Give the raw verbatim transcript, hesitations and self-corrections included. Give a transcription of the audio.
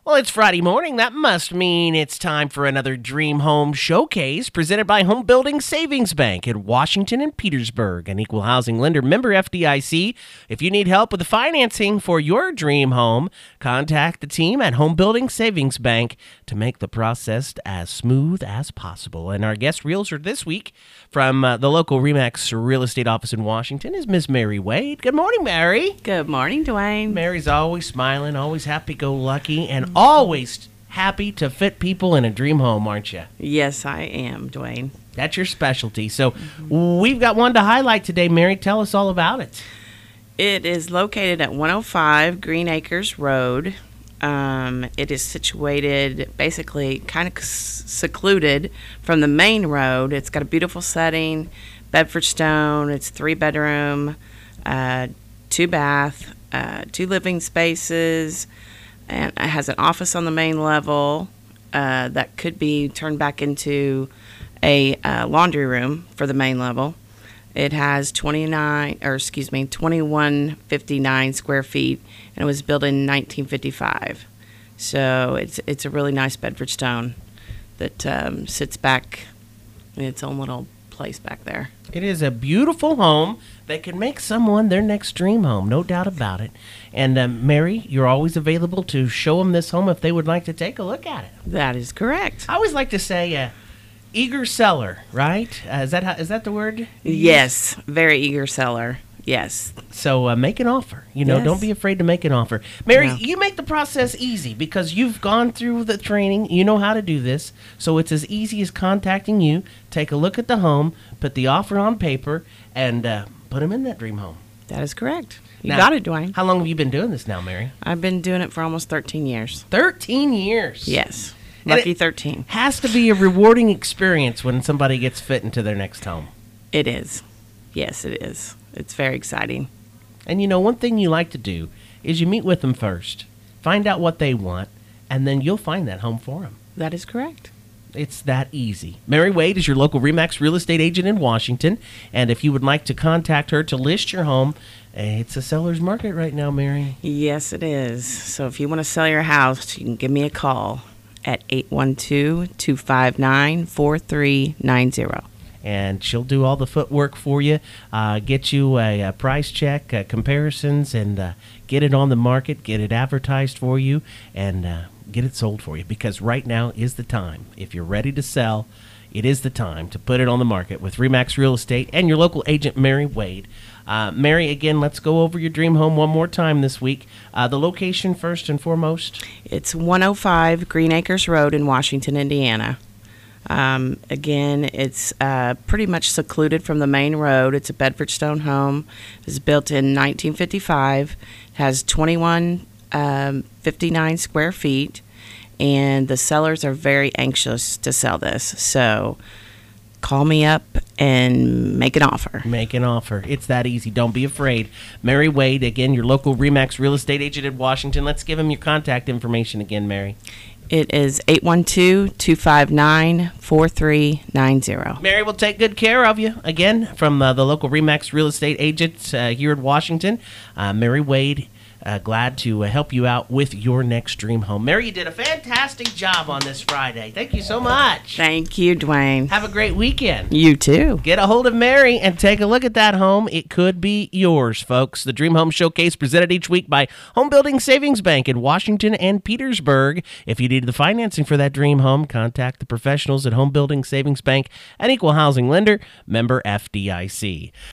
Well, it's Friday morning. That must mean it's time for another Dream Home Showcase presented by Home Building Savings Bank in Washington and Petersburg, an equal housing lender, member F D I C. If you need help with the financing for your dream home, contact the team at Home Building Savings Bank to make the process as smooth as possible. And our guest realtor this week from uh, the local RE/MAX real estate office in Washington is Miss Mary Wade. Good morning, Mary. Good morning, Dwayne. Mary's always smiling, always happy-go-lucky, and always happy to fit people in a dream home, aren't you? Yes, I am, Dwayne. That's your specialty. So mm-hmm. we've got one to highlight today. Mary, tell us all about it. It is located at one oh five Green Acres Road. Um, it is situated basically kind of secluded from the main road. It's got a beautiful setting, Bedford stone. It's three bedroom, uh, two bath, uh, two living spaces, and it has an office on the main level uh, that could be turned back into a uh, laundry room for the main level. It has twenty-nine, or excuse me, twenty-one fifty-nine square feet, and it was built in nineteen fifty-five. So it's it's a really nice Bedford stone that um, sits back in its own little place back there. It is a beautiful home that can make someone their next dream home, no doubt about it. And um, Mary, you're always available to show them this home if they would like to take a look at it. That is correct. I always like to say uh, eager seller, right? Uh, is that how, is that the word? Yes, very eager seller. Yes. So uh, make an offer. You know, yes. Don't be afraid to make an offer. Mary, No. you make the process easy because you've gone through the training. You know how to do this. So it's as easy as contacting you, take a look at the home, put the offer on paper, and uh, put them in that dream home. That is correct. You Now, got it, Dwayne. How long have you been doing this now, Mary? I've been doing it for almost thirteen years. thirteen years. Yes. And Lucky it thirteen. Has to be a rewarding experience when somebody gets fit into their next home. It is. Yes, it is. It's very exciting. And you know, one thing you like to do is you meet with them first, find out what they want, and then you'll find that home for them. That is correct. It's that easy. Mary Wade is your local RE/MAX real estate agent in Washington, and if you would like to contact her to list your home, it's a seller's market right now, Mary. Yes, it is. So if you want to sell your house, you can give me a call at eight one two, two five nine, four three nine zero. And she'll do all the footwork for you, uh, get you a, a price check, uh, comparisons, and uh, get it on the market, get it advertised for you, and uh, get it sold for you. Because right now is the time. If you're ready to sell, it is the time to put it on the market with RE/MAX Real Estate and your local agent, Mary Wade. Uh, Mary, again, let's go over your dream home one more time this week. Uh, the location first and foremost. It's one oh five Green Acres Road in Washington, Indiana. Um, again, it's uh, pretty much secluded from the main road. It's a Bedford stone home. It was built in nineteen fifty-five. It has twenty-one fifty-nine square feet, and the sellers are very anxious to sell this. So call me up and make an offer. Make an offer. It's that easy. Don't be afraid. Mary Wade, again, your local RE/MAX real estate agent in Washington. Let's give him your contact information again, Mary. It is eight one two, two five nine, four three nine zero. Mary will take good care of you. Again, from uh, the local RE/MAX real estate agent uh, here in Washington, uh, Mary Wade. Uh, glad to uh, help you out with your next dream home. Mary, you did a fantastic job on this Friday. Thank you so much. Thank you, Dwayne. Have a great weekend. You too. Get a hold of Mary and take a look at that home. It could be yours, folks. The Dream Home Showcase presented each week by Home Building Savings Bank in Washington and Petersburg. If you need the financing for that dream home, contact the professionals at Home Building Savings Bank, an equal housing lender, member F D I C.